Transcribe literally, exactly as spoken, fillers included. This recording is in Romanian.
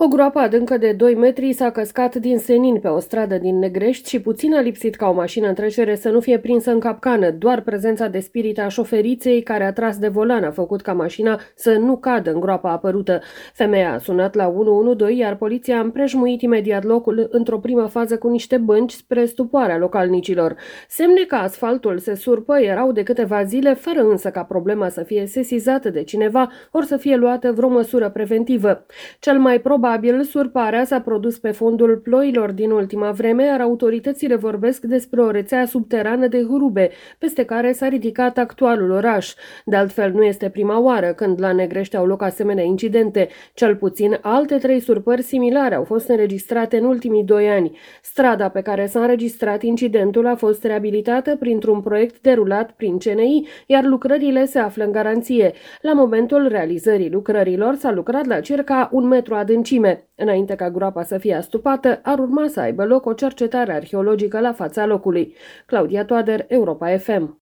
O groapă adâncă de doi metri s-a căscat din senin pe o stradă din Negrești și puțin a lipsit ca o mașină în trecere să nu fie prinsă în capcană. Doar prezența de spirit a șoferiței care a tras de volan a făcut ca mașina să nu cadă în groapa apărută. Femeia a sunat la unu unu doi, iar poliția a împrejmuit imediat locul într-o primă fază cu niște bănci spre stupoarea localnicilor. Semne că asfaltul se surpă erau de câteva zile, fără însă ca problema să fie sesizată de cineva ori să fie luată vreo măsură preventivă. Cel mai Probabil, surparea s-a produs pe fondul ploilor din ultima vreme, iar autoritățile vorbesc despre o rețea subterană de hrube, peste care s-a ridicat actualul oraș. De altfel, nu este prima oară când la Negrești au loc asemenea incidente. Cel puțin alte trei surpări similare au fost înregistrate în ultimii doi ani. Strada pe care s-a înregistrat incidentul a fost reabilitată printr-un proiect derulat prin C N I, iar lucrările se află în garanție. La momentul realizării lucrărilor s-a lucrat la circa un metru adâncime. Înainte ca groapa să fie astupată, ar urma să aibă loc o cercetare arheologică la fața locului. Claudia Toader, Europa F M.